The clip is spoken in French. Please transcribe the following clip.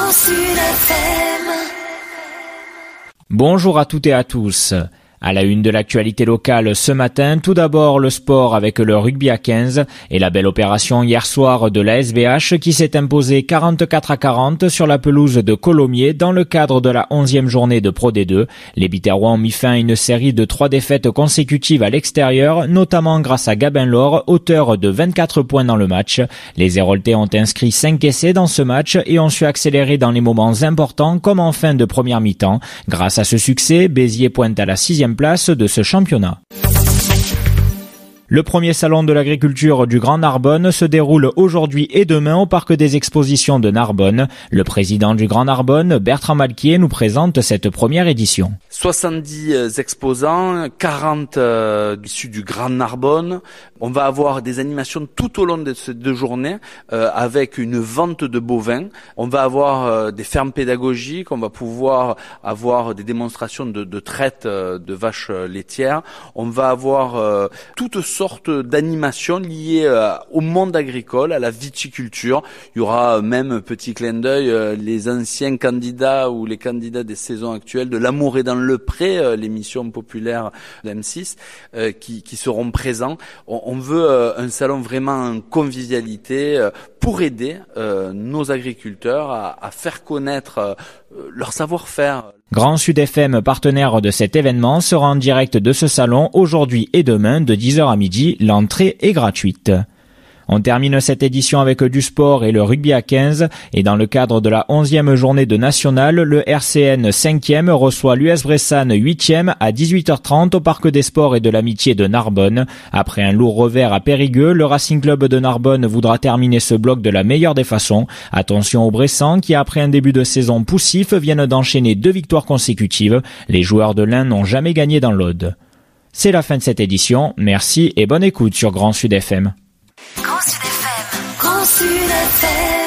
Grand Sud FM. Bonjour à toutes et à tous. À la une de l'actualité locale ce matin, tout d'abord le sport avec le rugby à 15 et la belle opération hier soir de la SVH qui s'est imposée 44-40 sur la pelouse de Colomiers dans le cadre de la 11e journée de Pro D2. Les Biterrois ont mis fin à une série de 3 défaites consécutives à l'extérieur, notamment grâce à Gabin Laure, auteur de 24 points dans le match. Les Héroltais ont inscrit 5 essais dans ce match et ont su accélérer dans les moments importants comme en fin de première mi-temps. Grâce à ce succès, Béziers pointe à la 6e place de ce championnat. Le premier salon de l'agriculture du Grand Narbonne se déroule aujourd'hui et demain au parc des expositions de Narbonne. Le président du Grand Narbonne, Bertrand Malquier, nous présente cette première édition. 70 exposants, 40 issus du Grand Narbonne. On va avoir des animations tout au long de ces 2 journées avec une vente de bovins. On va avoir des fermes pédagogiques, on va pouvoir avoir des démonstrations de traite de vaches laitières. On va avoir toutes sortes d'animations liées au monde agricole, à la viticulture. Il y aura même, petit clin d'œil, les anciens candidats ou les candidats des saisons actuelles de L'amour est dans le pré, l'émission populaire de M6, qui seront présents. On veut un salon vraiment en convivialité pour aider nos agriculteurs à faire connaître leur savoir-faire. Grand Sud FM, partenaire de cet événement, sera en direct de ce salon aujourd'hui et demain de 10h à midi. L'entrée est gratuite. On termine cette édition avec du sport et le rugby à 15 et dans le cadre de la 11e journée de nationale, le RCN 5e reçoit l'US Bressane 8e à 18h30 au Parc des Sports et de l'Amitié de Narbonne. Après un lourd revers à Périgueux, le Racing Club de Narbonne voudra terminer ce bloc de la meilleure des façons. Attention aux Bressans qui, après un début de saison poussif, viennent d'enchaîner 2 victoires consécutives. Les joueurs de l'Ain n'ont jamais gagné dans l'Aude. C'est la fin de cette édition. Merci et bonne écoute sur Grand Sud FM. Grand Sud FM. Grand Sud FM.